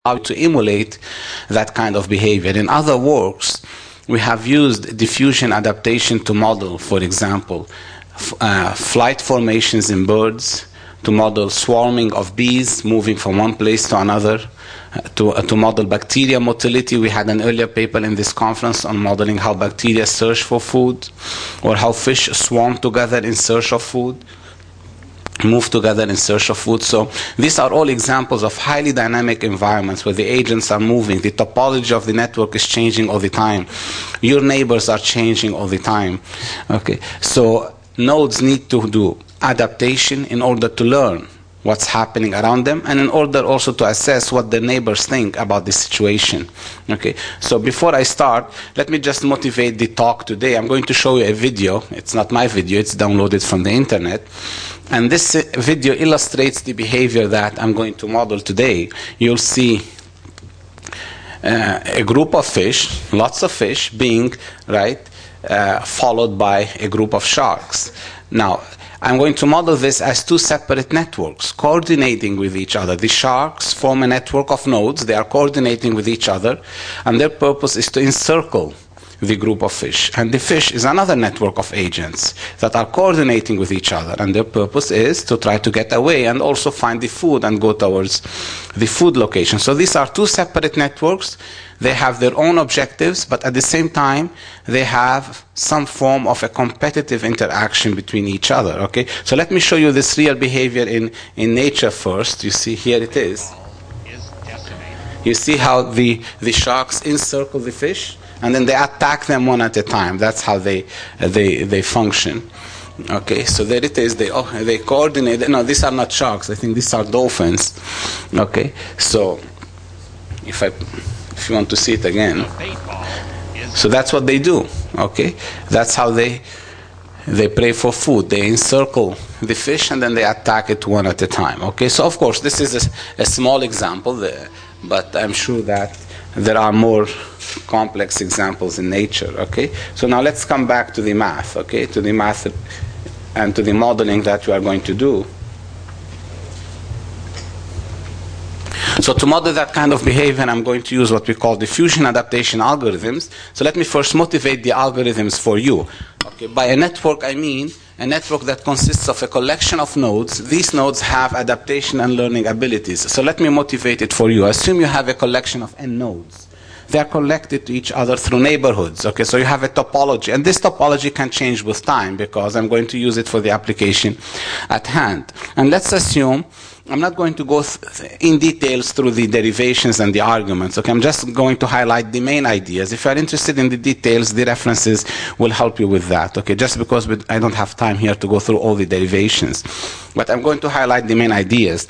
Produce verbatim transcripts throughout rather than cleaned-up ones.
how to emulate that kind of behavior. In other works, we have used diffusion adaptation to model, for example, uh, flight formations in birds, to model swarming of bees moving from one place to another, uh, to, uh, to model bacteria motility. We had an earlier paper in this conference on modeling how bacteria search for food, or how fish swarm together in search of food, move together in search of food. So these are all examples of highly dynamic environments where the agents are moving. The topology of the network is changing all the time. Your neighbors are changing all the time. Okay, so nodes need to do adaptation in order to learn what's happening around them, and in order also to assess what the neighbors think about the situation. Okay, so before I start, let me just motivate the talk today. I'm going to show you a video. It's not my video, it's downloaded from the internet. And this video illustrates the behavior that I'm going to model today. You'll see uh, a group of fish, lots of fish, being right uh, followed by a group of sharks. Now, I'm going to model this as two separate networks coordinating with each other. The sharks form a network of nodes. They are coordinating with each other, and their purpose is to encircle the group of fish. And the fish is another network of agents that are coordinating with each other, and their purpose is to try to get away and also find the food and go towards the food location. So these are two separate networks. They have their own objectives, but at the same time, they have some form of a competitive interaction between each other. Okay, so let me show you this real behavior in, in nature first. You see, here it is. You see how the, the sharks encircle the fish, and then they attack them one at a time. That's how they uh, they they function. Okay, so there it is. They oh, they coordinate. No, these are not sharks. I think these are dolphins. Okay, so if I if you want to see it again, so that's what they do. Okay, that's how they they prey for food. They encircle the fish and then they attack it one at a time. Okay, so of course this is a, a small example there, but I'm sure that there are more complex examples in nature. Okay, so now let's come back to the math. Okay, to the math and to the modeling that we are going to do. So to model that kind of behavior, I'm going to use what we call diffusion adaptation algorithms. So let me first motivate the algorithms for you. Okay, by a network I mean a network that consists of a collection of nodes. These nodes have adaptation and learning abilities. So let me motivate it for you. Assume you have a collection of n nodes. They are connected to each other through neighborhoods. Okay, so you have a topology, and this topology can change with time because I'm going to use it for the application at hand. And let's assume I'm not going to go th in details through the derivations and the arguments. Okay, I'm just going to highlight the main ideas. If you're interested in the details, the references will help you with that. Okay, just because we, I don't have time here to go through all the derivations, but I'm going to highlight the main ideas.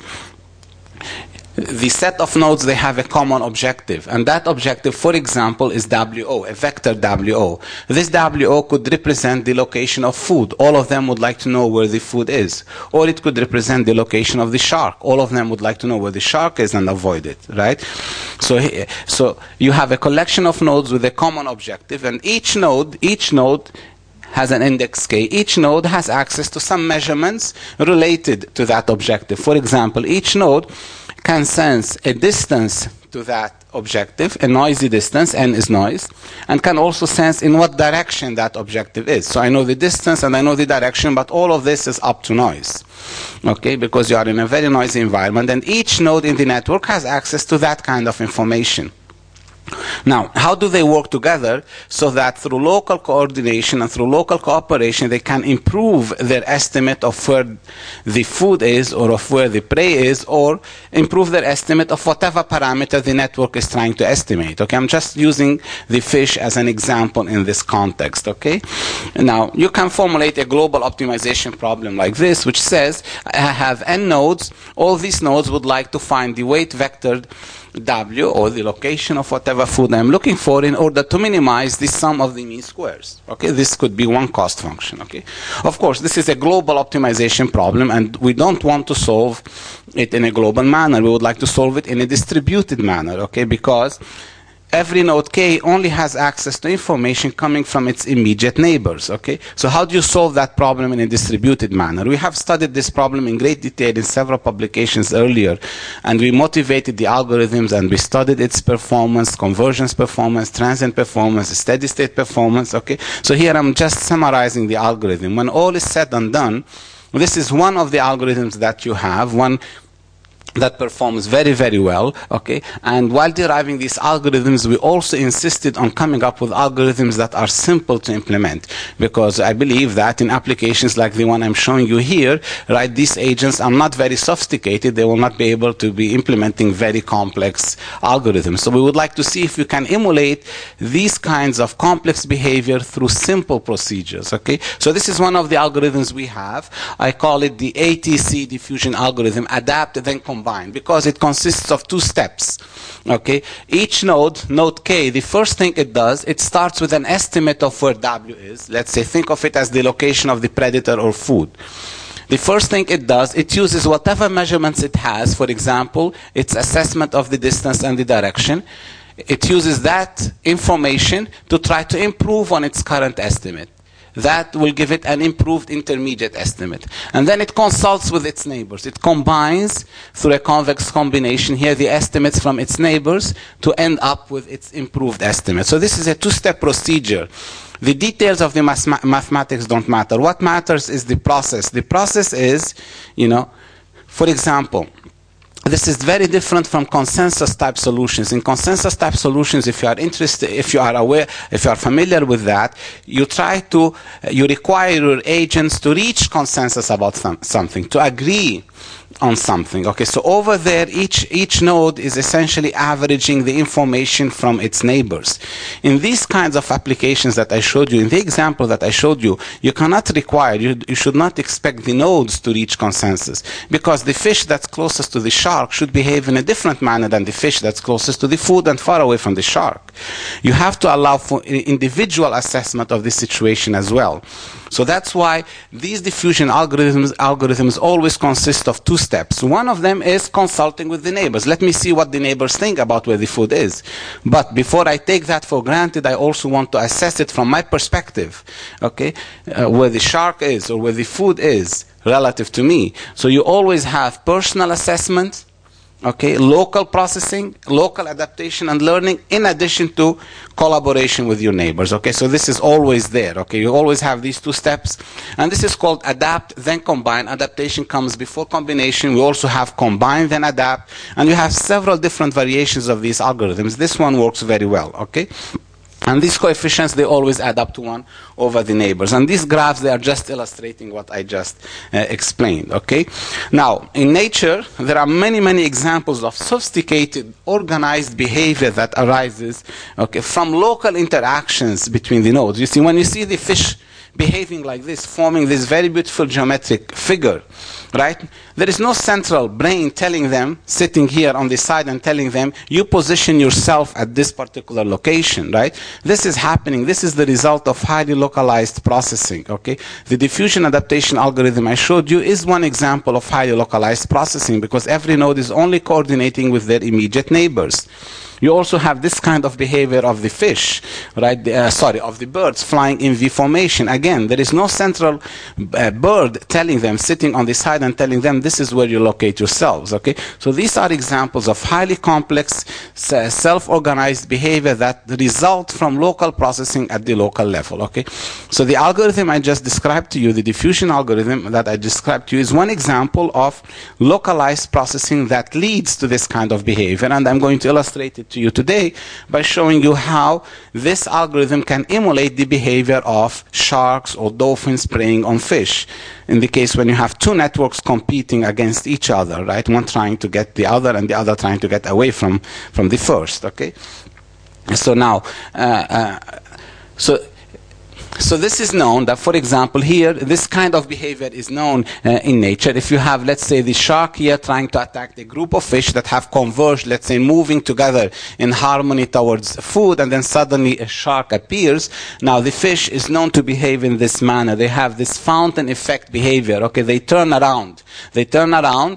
The set of nodes, they have a common objective, and that objective, for example, is W O, a vector W O. This W O could represent the location of food. All of them would like to know where the food is. Or it could represent the location of the shark. All of them would like to know where the shark is and avoid it, right? So, so you have a collection of nodes with a common objective, and each node, each node has an index k. Each node has access to some measurements related to that objective. For example, each node can sense a distance to that objective, a noisy distance, n is noise, and can also sense in what direction that objective is. So I know the distance and I know the direction, but all of this is up to noise. Okay, because you are in a very noisy environment, and each node in the network has access to that kind of information. Now, how do they work together so that through local coordination and through local cooperation they can improve their estimate of where the food is or of where the prey is, or improve their estimate of whatever parameter the network is trying to estimate? Okay, I'm just using the fish as an example in this context. Okay, now you can formulate a global optimization problem like this, which says I have n nodes. All these nodes would like to find the weight vector W, or the location of whatever food I'm looking for, in order to minimize the sum of the mean squares. Okay, this could be one cost function. Okay, of course this is a global optimization problem, and we don't want to solve it in a global manner. We would like to solve it in a distributed manner. Okay, because every node K only has access to information coming from its immediate neighbors, okay? So how do you solve that problem in a distributed manner? We have studied this problem in great detail in several publications earlier, and we motivated the algorithms and we studied its performance, convergence performance, transient performance, steady state performance, okay? So here I'm just summarizing the algorithm. When all is said and done, this is one of the algorithms that you have, one that performs very, very well, okay? And while deriving these algorithms, we also insisted on coming up with algorithms that are simple to implement, because I believe that in applications like the one I'm showing you here, right, these agents are not very sophisticated. They will not be able to be implementing very complex algorithms. So we would like to see if we can emulate these kinds of complex behavior through simple procedures, okay? So this is one of the algorithms we have. I call it the A T C diffusion algorithm, adapt, then combine. Because it consists of two steps, okay? Each node, node K, the first thing it does, it starts with an estimate of where W is. Let's say, think of it as the location of the predator or food. The first thing it does, it uses whatever measurements it has, for example, its assessment of the distance and the direction. It uses that information to try to improve on its current estimate. That will give it an improved intermediate estimate. And then it consults with its neighbors. It combines through a convex combination here the estimates from its neighbors to end up with its improved estimate. So this is a two-step procedure. The details of the mathematics don't matter. What matters is the process. The process is, you know, for example, this is very different from consensus type solutions. In consensus type solutions, if you are interested, if you are aware, if you are familiar with that, you try to, you require your agents to reach consensus about some, something, to agree on something. Okay, so over there, each each node is essentially averaging the information from its neighbors. In these kinds of applications that I showed you, in the example that I showed you, you cannot require, you, you should not expect the nodes to reach consensus, because the fish that's closest to the shark should behave in a different manner than the fish that's closest to the food and far away from the shark. You have to allow for individual assessment of the situation as well. So that's why these diffusion algorithms, algorithms always consist of two steps. One of them is consulting with the neighbors. Let me see what the neighbors think about where the food is. But before I take that for granted, I also want to assess it from my perspective, okay, uh, where the shark is or where the food is relative to me. So you always have personal assessment, okay, local processing, local adaptation and learning, in addition to collaboration with your neighbors. Okay, so this is always there. Okay, you always have these two steps, and this is called adapt then combine. Adaptation comes before combination. We also have combine then adapt, and you have several different variations of these algorithms. This one works very well. Okay. And these coefficients, they always add up to one over the neighbors. And these graphs, they are just illustrating what I just uh, explained, okay? Now, in nature, there are many, many examples of sophisticated, organized behavior that arises, okay, from local interactions between the nodes. You see, when you see the fish behaving like this, forming this very beautiful geometric figure, right? There is no central brain telling them, sitting here on the side and telling them, you position yourself at this particular location, right? This is happening. This is the result of highly localized processing, okay? The diffusion adaptation algorithm I showed you is one example of highly localized processing, because every node is only coordinating with their immediate neighbors. You also have this kind of behavior of the fish, right? Uh, sorry, of the birds flying in V formation. Again, there is no central uh, bird telling them, sitting on the side and telling them, this is where you locate yourselves, okay? So these are examples of highly complex, uh, self-organized behavior that result from local processing at the local level, okay? So the algorithm I just described to you, the diffusion algorithm that I described to you, is one example of localized processing that leads to this kind of behavior, and I'm going to illustrate it to you today by showing you how this algorithm can emulate the behavior of sharks or dolphins preying on fish. In the case when you have two networks competing against each other, right? One trying to get the other and the other trying to get away from, from the first, okay? So now, uh, uh, so So this is known that, for example, here, this kind of behavior is known uh, in nature. If you have, let's say, the shark here trying to attack the group of fish that have converged, let's say, moving together in harmony towards food, and then suddenly a shark appears. Now, the fish is known to behave in this manner. They have this fountain effect behavior. Okay, they turn around. They turn around.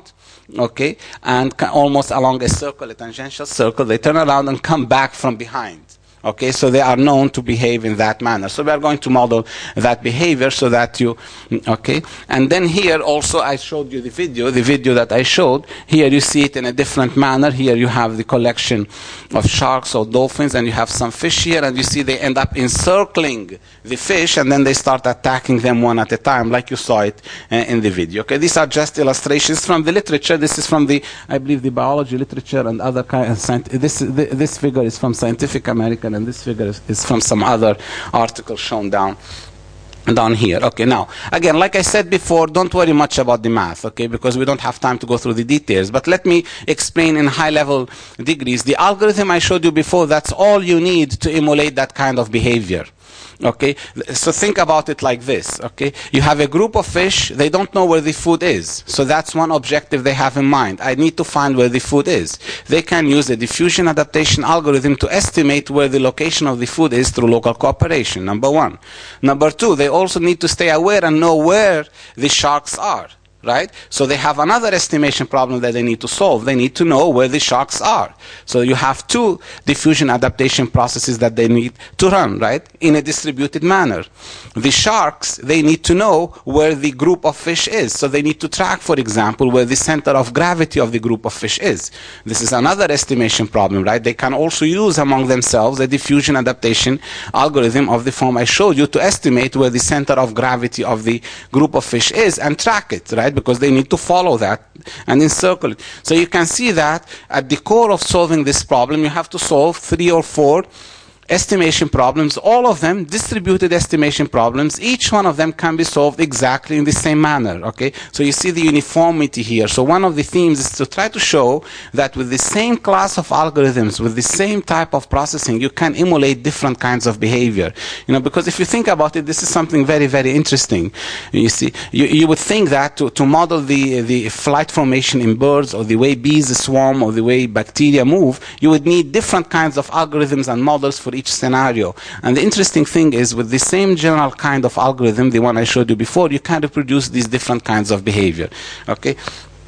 okay, and almost along a circle, a tangential circle, they turn around and come back from behind. Okay, so they are known to behave in that manner. So we are going to model that behavior so that you, okay. And then here also I showed you the video, the video that I showed. Here you see it in a different manner. Here you have the collection of sharks or dolphins, and you have some fish here, and you see they end up encircling the fish, and then they start attacking them one at a time, like you saw it uh, in the video. Okay, these are just illustrations from the literature. This is from the, I believe, the biology literature and other kind of science. This, this figure is from Scientific American, and this figure is, is from some other article shown down down here. Okay, now again, like I said before, don't worry much about the math, okay, because we don't have time to go through the details, but let me explain in high level degrees. The algorithm I showed you before, that's all you need to emulate that kind of behavior. Okay, so think about it like this. Okay, you have a group of fish, they don't know where the food is, so that's one objective they have in mind. I need to find where the food is. They can use a diffusion adaptation algorithm to estimate where the location of the food is through local cooperation, number one. Number two, they also need to stay aware and know where the sharks are. Right? So they have another estimation problem that they need to solve. They need to know where the sharks are. So you have two diffusion adaptation processes that they need to run, right? In a distributed manner. The sharks, they need to know where the group of fish is. So they need to track, for example, where the center of gravity of the group of fish is. This is another estimation problem, right? They can also use among themselves a diffusion adaptation algorithm of the form I showed you to estimate where the center of gravity of the group of fish is and track it, right? Because they need to follow that and encircle it. So you can see that at the core of solving this problem, you have to solve three or four estimation problems, all of them distributed estimation problems. Each one of them can be solved exactly in the same manner. Okay, so you see the uniformity here. So one of the themes is to try to show that with the same class of algorithms, with the same type of processing, you can emulate different kinds of behavior. You know, because if you think about it, this is something very, very interesting. You see, you, you would think that to, to model the the flight formation in birds, or the way bees swarm, or the way bacteria move, you would need different kinds of algorithms and models for each scenario. And the interesting thing is, with the same general kind of algorithm, the one I showed you before, you can reproduce these different kinds of behavior. Okay.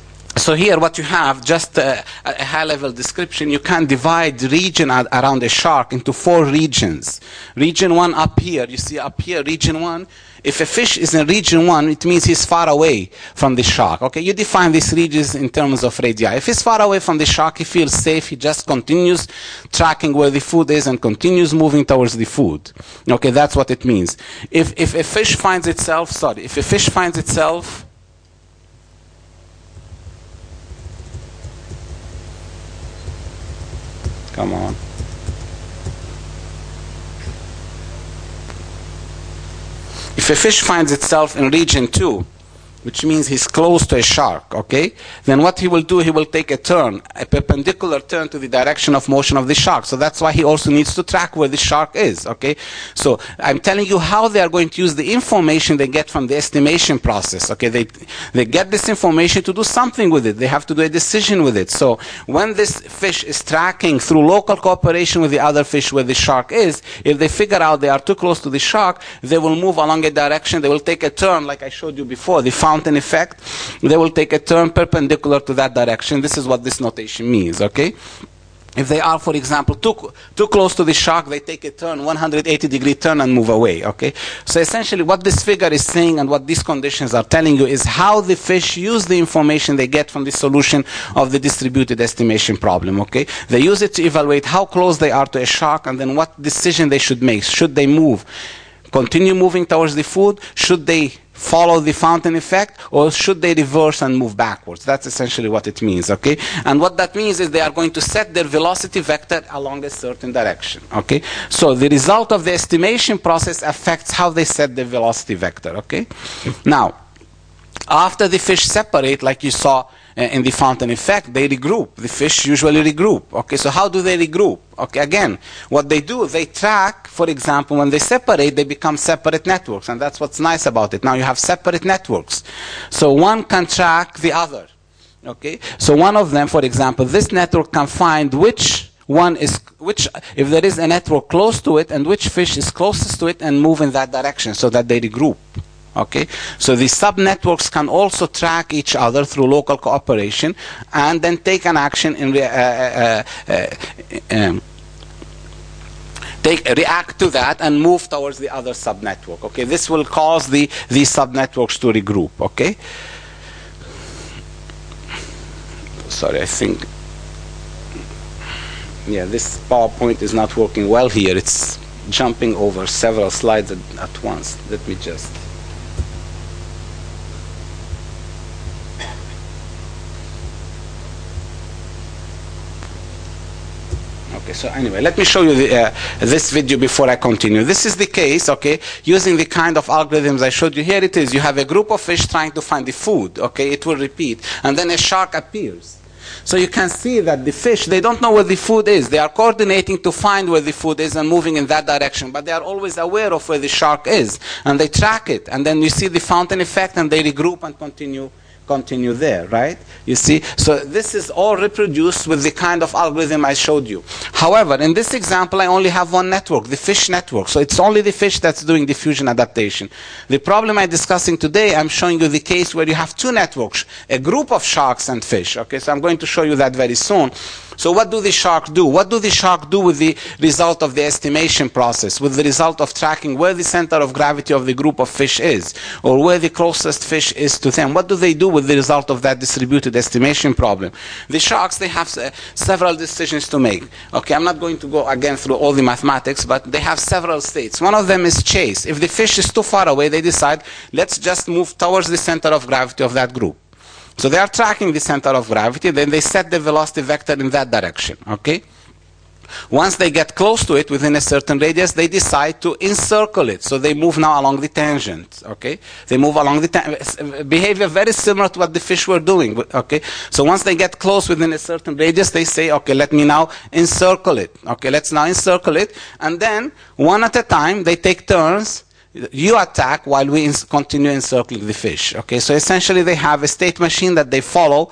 So here what you have, just a, a high-level description, you can divide the region ad, around a shark into four regions. Region one up here, you see up here, region one. If a fish is in region one, it means he's far away from the shark. Okay, you define these regions in terms of radii. If he's far away from the shark, he feels safe. He just continues tracking where the food is and continues moving towards the food. Okay, that's what it means. If if a fish finds itself, sorry, if a fish finds itself Come on. If a fish finds itself in region two, which means he's close to a shark, okay, then what he will do, he will take a turn, a perpendicular turn to the direction of motion of the shark. So that's why he also needs to track where the shark is, okay. So I'm telling you how they are going to use the information they get from the estimation process, okay. They, they get this information to do something with it. They have to do a decision with it. So when this fish is tracking through local cooperation with the other fish where the shark is, if they figure out they are too close to the shark, they will move along a direction. They will take a turn, like I showed you before, the fountain effect. They will take a turn perpendicular to that direction. This is what this notation means, okay? If they are, for example, too, too close to the shark, they take a turn, one hundred eighty degree turn, and move away, okay? So essentially what this figure is saying and what these conditions are telling you is how the fish use the information they get from the solution of the distributed estimation problem, okay? They use it to evaluate how close they are to a shark, and then what decision they should make. Should they move, continue moving towards the food? Should they follow the fountain effect, or should they reverse and move backwards? That's essentially what it means, okay? And what that means is they are going to set their velocity vector along a certain direction, okay? So the result of the estimation process affects how they set the velocity vector, okay? Now, after the fish separate, like you saw in the fountain effect, they regroup. The fish usually regroup. Okay, so how do they regroup? Okay, again, what they do, they track, for example, when they separate, they become separate networks, and that's what's nice about it. Now you have separate networks. So one can track the other. Okay, so one of them, for example, this network can find which one is, which, if there is a network close to it, and which fish is closest to it, and move in that direction so that they regroup. Okay, so the sub-networks can also track each other through local cooperation and then take an action in re uh, uh, uh, um, take react to that and move towards the other sub-network. Okay, this will cause the these sub-networks to regroup. Okay, sorry, I think yeah, this PowerPoint is not working well here. It's jumping over several slides at, at once. Let me just. Okay, so anyway, let me show you the, uh, this video before I continue. This is the case, okay, using the kind of algorithms I showed you. Here it is. You have a group of fish trying to find the food, okay, it will repeat, and then a shark appears. So you can see that the fish, they don't know where the food is. They are coordinating to find where the food is and moving in that direction, but they are always aware of where the shark is, and they track it, and then you see the fountain effect, and they regroup and continue continue there, right? You see? So this is all reproduced with the kind of algorithm I showed you. However, in this example, I only have one network, the fish network. So it's only the fish that's doing diffusion adaptation. The problem I'm discussing today, I'm showing you the case where you have two networks, a group of sharks and fish. Okay, so I'm going to show you that very soon. So what do the sharks do? What do the sharks do with the result of the estimation process, with the result of tracking where the center of gravity of the group of fish is, or where the closest fish is to them? What do they do with the result of that distributed estimation problem? The sharks, they have uh, several decisions to make. Okay, I'm not going to go again through all the mathematics, but they have several states. One of them is chase. If the fish is too far away, they decide, let's just move towards the center of gravity of that group. So they are tracking the center of gravity, then they set the velocity vector in that direction, okay? Once they get close to it within a certain radius, they decide to encircle it. So they move now along the tangent, okay? They move along the tangent, behavior very similar to what the fish were doing, okay? So once they get close within a certain radius, they say, okay, let me now encircle it. Okay, let's now encircle it. And then, one at a time, they take turns. You attack while we continue encircling the fish. Okay, so essentially they have a state machine that they follow,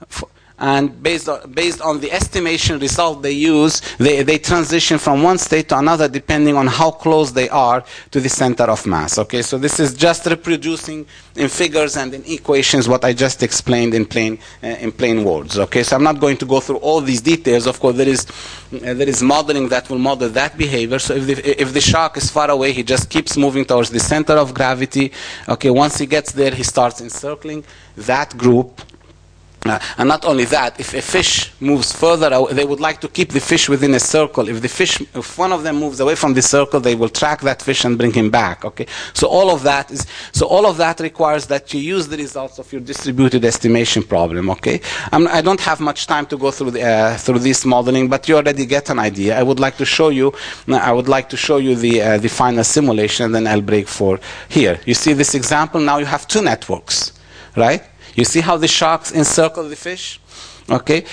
and based on, based on the estimation result they use, they, they transition from one state to another depending on how close they are to the center of mass. Okay, so this is just reproducing in figures and in equations what I just explained in plain uh, in plain words. Okay, so I'm not going to go through all these details. Of course, there is uh, there is modeling that will model that behavior. So if the, if the shark is far away, he just keeps moving towards the center of gravity. Okay, once he gets there, he starts encircling that group. Uh, and not only that, if a fish moves further away, they would like to keep the fish within a circle. If the fish, if one of them moves away from the circle, they will track that fish and bring him back. Okay, so all of that is, so all of that requires that you use the results of your distributed estimation problem. Okay, I'm, I don't have much time to go through the, uh, through this modeling, but you already get an idea. I would like to show you, I would like to show you the uh, the final simulation, and then I'll break for here. You see this example. Now you have two networks, right? You see how the sharks encircle the fish? Okay.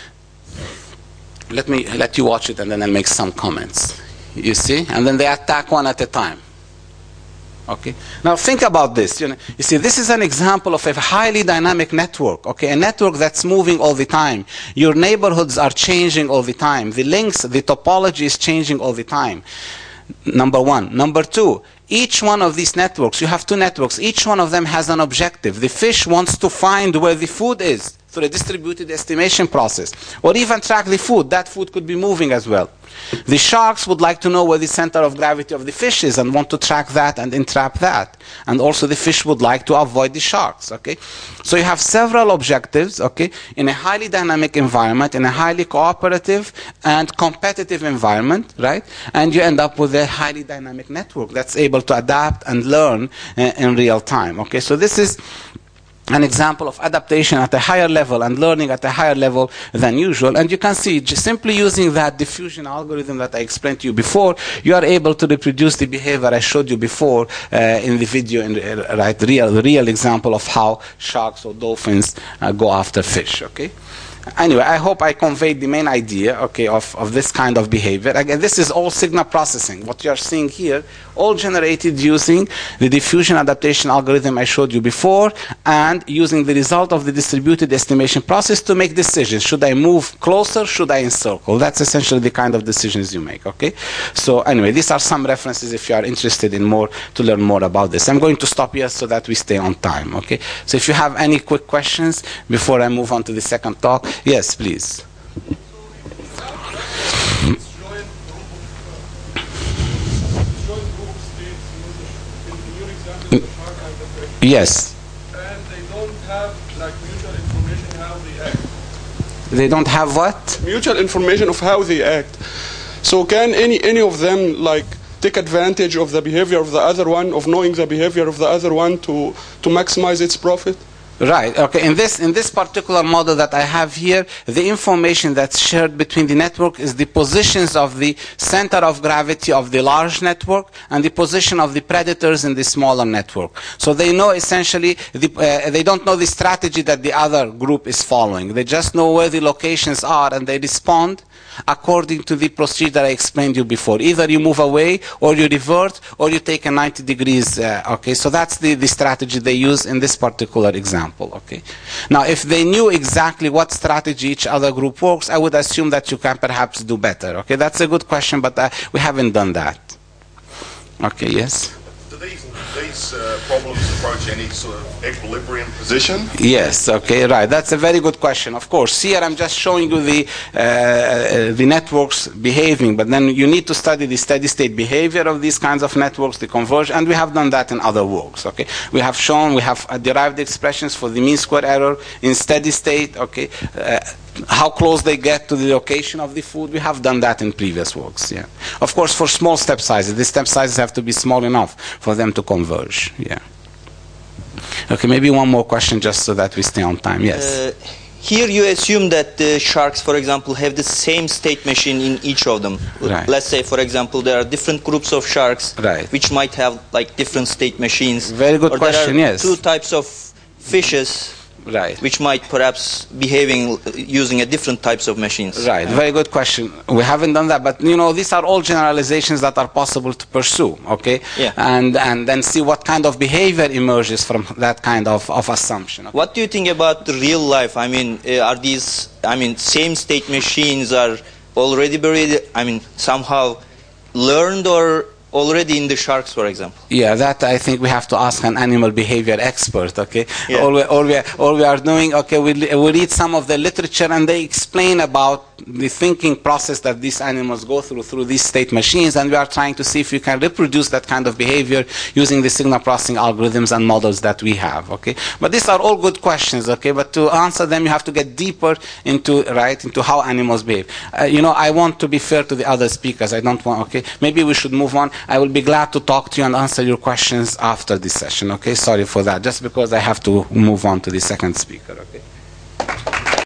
Let me let you watch it, and then I'll make some comments. You see? And then they attack one at a time. Okay. Now think about this. You know, you see, this is an example of a highly dynamic network. Okay, a network that's moving all the time. Your neighborhoods are changing all the time. The links, the topology is changing all the time. Number one. Number two, each one of these networks, you have two networks, each one of them has an objective. The fish wants to find where the food is through a distributed estimation process, or even track the food. That food could be moving as well. The sharks would like to know where the center of gravity of the fish is and want to track that and entrap that. And also the fish would like to avoid the sharks, okay? So you have several objectives, okay, in a highly dynamic environment, in a highly cooperative and competitive environment, right? And you end up with a highly dynamic network that's able to adapt and learn uh, in real time, okay? So this is an example of adaptation at a higher level and learning at a higher level than usual. And you can see, just simply using that diffusion algorithm that I explained to you before, you are able to reproduce the behavior I showed you before uh, in the video, in, uh, right, real, the real example of how sharks or dolphins uh, go after fish, okay? Anyway, I hope I conveyed the main idea, okay, of, of this kind of behavior. Again, this is all signal processing. What you are seeing here, all generated using the diffusion adaptation algorithm I showed you before, and using the result of the distributed estimation process to make decisions. Should I move closer? Should I encircle? That's essentially the kind of decisions you make, okay? So anyway, these are some references if you are interested in more, to learn more about this. I'm going to stop here so that we stay on time, okay? So if you have any quick questions before I move on to the second talk, yes, please. Yes. And they don't have like mutual information how they act. They don't have what? Mutual information of how they act. So can any any of them like take advantage of the behavior of the other one, of knowing the behavior of the other one to to maximize its profit? Right. Okay. In this in this particular model that I have here, the information that's shared between the network is the positions of the center of gravity of the large network and the position of the predators in the smaller network. So they know essentially the, uh, they don't know the strategy that the other group is following. They just know where the locations are and they respond according to the procedure I explained you before. Either you move away, or you revert, or you take a ninety degrees. Uh, okay, so that's the, the strategy they use in this particular example. Okay. Now, if they knew exactly what strategy each other group works, I would assume that you can perhaps do better. Okay, that's a good question, but uh, we haven't done that. Okay, yes? Do these, these uh, problems approach any sort of equilibrium position? Yes, okay, right. That's a very good question. Of course, here I'm just showing you the, uh, the networks behaving, but then you need to study the steady state behavior of these kinds of networks, the conversion, and we have done that in other works, okay? We have shown, we have uh, derived expressions for the mean square error in steady state, okay? Uh, how close they get to the location of the food. We have done that in previous works, yeah. Of course, for small step sizes, the step sizes have to be small enough for them to converge, yeah. Okay, maybe one more question just so that we stay on time, yes. Uh, here you assume that the sharks, for example, have the same state machine in each of them. Right. Let's say, for example, there are different groups of sharks, right, which might have like different state machines. Very good or question, there are yes. two types of fishes, right, which might perhaps behaving using a different types of machines. Right, very good question. We haven't done that, but you know, these are all generalizations that are possible to pursue, okay? Yeah. And and then see what kind of behavior emerges from that kind of, of assumption. Okay? What do you think about the real life? I mean, uh, are these, I mean, same state machines are already buried, I mean, somehow learned or already in the sharks, for example? Yeah, that I think we have to ask an animal behavior expert, okay? Yeah. All, we, all, we, all we are doing, okay, we, we read some of the literature and they explain about the thinking process that these animals go through through these state machines, and we are trying to see if we can reproduce that kind of behavior using the signal processing algorithms and models that we have, okay? But these are all good questions, okay? But to answer them, you have to get deeper into, right, into how animals behave. Uh, you know, I want to be fair to the other speakers. I don't want, okay? Maybe we should move on. I will be glad to talk to you and answer your questions after this session, okay? Sorry for that, just because I have to move on to the second speaker, okay?